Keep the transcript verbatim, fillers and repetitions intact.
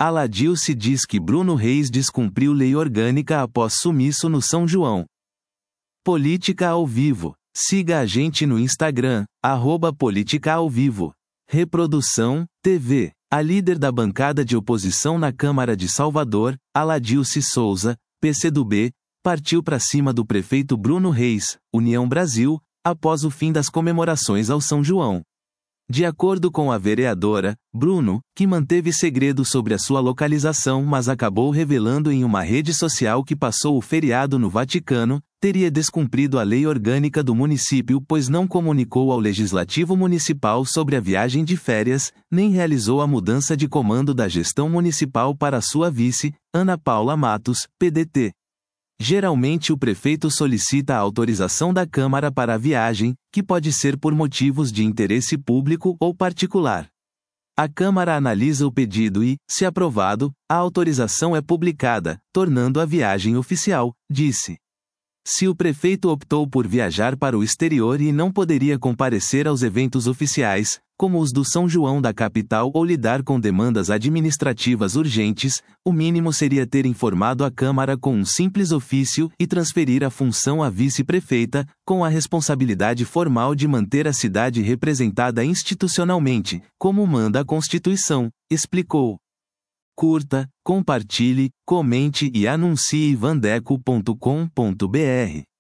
Aladilce diz que Bruno Reis descumpriu lei orgânica após sumiço no São João. Política ao vivo. Siga a gente no Instagram, arroba Política ao Vivo. Reprodução, T V. A líder da bancada de oposição na Câmara de Salvador, Aladilce Souza, P C do B, partiu para cima do prefeito Bruno Reis, União Brasil, após o fim das comemorações ao São João. De acordo com a vereadora, Bruno, que manteve segredo sobre a sua localização mas acabou revelando em uma rede social que passou o feriado no Vaticano, teria descumprido a lei orgânica do município pois não comunicou ao Legislativo Municipal sobre a viagem de férias, nem realizou a mudança de comando da gestão municipal para sua vice, Ana Paula Matos, P D T. Geralmente o prefeito solicita a autorização da Câmara para a viagem, que pode ser por motivos de interesse público ou particular. A Câmara analisa o pedido e, se aprovado, a autorização é publicada, tornando a viagem oficial, disse. Se o prefeito optou por viajar para o exterior e não poderia comparecer aos eventos oficiais, como os do São João da capital ou lidar com demandas administrativas urgentes, o mínimo seria ter informado a Câmara com um simples ofício e transferir a função à vice-prefeita, com a responsabilidade formal de manter a cidade representada institucionalmente, como manda a Constituição, explicou. Curta, compartilhe, comente e anuncie vandeco ponto com ponto br.